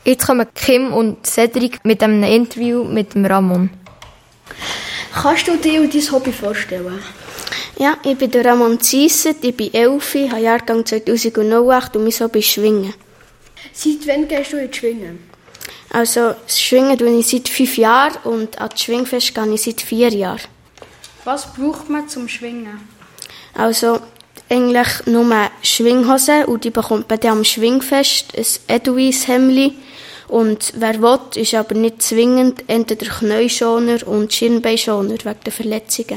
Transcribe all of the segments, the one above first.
Jetzt kommen Kim und Cedric mit einem Interview mit dem Ramon. Kannst du dir dein Hobby vorstellen? Ja, ich bin der Ramon Ziesset, ich bin 11, habe Jahrgang 2008 und mein Hobby ist Schwingen. Seit wann gehst du ins Schwingen? Also, das Schwingen tue ich seit 5 Jahren und an das Schwingfest gehe ich seit 4 Jahren. Was braucht man zum Schwingen? Also, eigentlich nur Schwinghosen und die bekommt man dann am Schwingfest, ein Edelweiss-Hemdli. Und wer will, ist aber nicht zwingend entweder Knieschoner und Schienbeinschoner wegen der Verletzungen.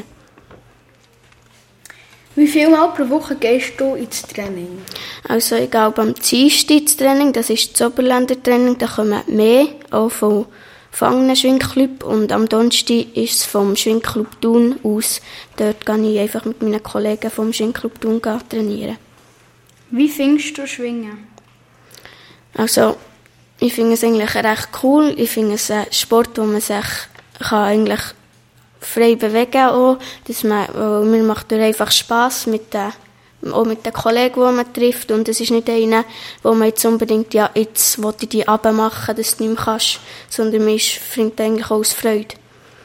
Wie viel Mal pro Woche gehst du ins Training? Also ich gehe am Dienstag ins Training, das ist das Oberländer Training, da kommen mehr, auch vom Gefangenen Schwingclub. Und am Donnerstag ist es vom Schwingclub Thun aus. Dort gehe ich einfach mit meinen Kollegen vom Schwingclub Thun trainieren. Wie findest du Schwingen? Also ich finde es eigentlich recht cool. Ich finde es ein Sport, wo man sich eigentlich frei bewegen kann. Mir macht es einfach Spass auch mit den Kollegen, die man trifft. Und es ist nicht einer, wo man jetzt unbedingt, ja, jetzt will ich die abmachen, dass du nicht mehr kannst, sondern man findet eigentlich auch aus Freude.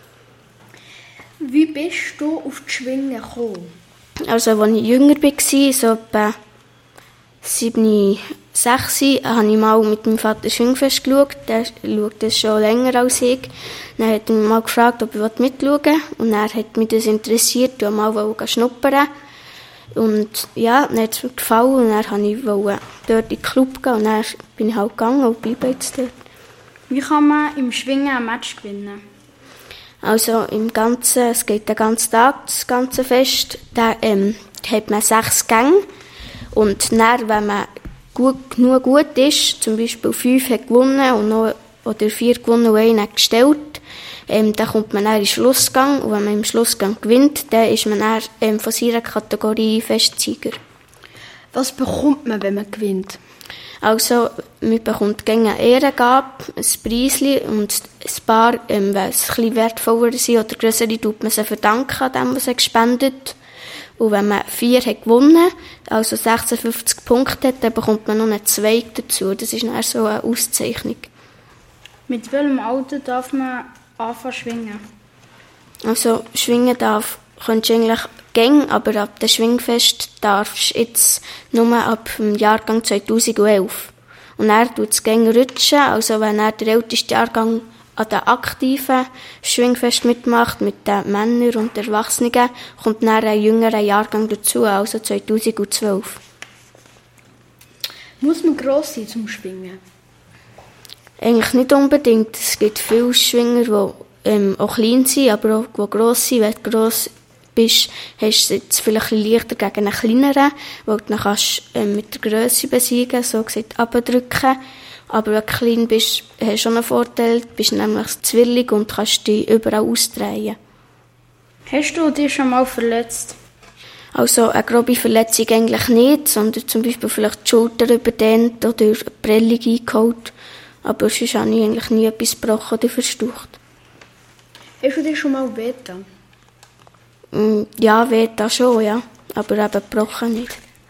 Wie bist du auf die Schwingen gekommen? Also, als ich jünger war, so etwa 7, 6, habe ich mal mit meinem Vater Schwingfest geschaut. Der schaut das schon länger als ich. Dann hat er mich mal gefragt, ob ich mitschauen will. Und dann hat mich das interessiert und mal schnuppern. Und ja, dann hat es mir gefallen und dann wollte ich dort in den Club gehen und dann bin ich halt gegangen und bleibe jetzt dort. Wie kann man im Schwingen ein Match gewinnen? Also es geht den ganzen Tag, das ganze Fest. Da hat man 6 Gänge und dann, wenn man genug gut ist, zum Beispiel 5 hat gewonnen oder 4 gewonnen und 1 hat gestellt, dann kommt man dann in den Schlussgang und wenn man im Schlussgang gewinnt, dann ist man dann von seiner Kategorie Festsieger. Was bekommt man, wenn man gewinnt? Also, man bekommt gerne eine Ehrengabe, ein Preisli und ein paar, wenn es ein bisschen wertvoller sind oder grössere, tut man sie verdanken an dem, was sie gespendet. Und wenn man 4 hat gewonnen, also 56 Punkte hat, dann bekommt man noch einen Zweig dazu. Das ist dann so eine Auszeichnung. Mit welchem Alter darf man anfangen zu schwingen? Also, schwingen könntest du eigentlich gehen, aber ab dem Schwingfest darfst du jetzt nur ab dem Jahrgang 2011. Und dann tut es gehen rutschen, also wenn er der älteste Jahrgang an den aktiven Schwingfest mitmacht, mit den Männern und den Erwachsenen, kommt dann ein jüngerer Jahrgang dazu, also 2012. Muss man gross sein zum Schwingen? Eigentlich nicht unbedingt. Es gibt viele Schwinger, die auch klein sind, aber auch die gross sind. Wenn du gross bist, hast du es vielleicht ein bisschen leichter gegen einen kleineren, weil du dann kannst mit der Grösse besiegen, so gesagt abdrücken. Aber wenn du klein bist, hast du schon einen Vorteil, du bist nämlich zwillig und kannst dich überall ausdrehen. Hast du dich schon mal verletzt? Also eine grobe Verletzung eigentlich nicht, sondern zum Beispiel vielleicht die Schulter überdehnt oder eine Prellung eingeholt. Aber sonst habe ich eigentlich nie etwas gebrochen oder verstaucht. Hast du dich schon mal wehgetan? Ja, wehgetan schon, ja. Aber eben gebrochen nicht.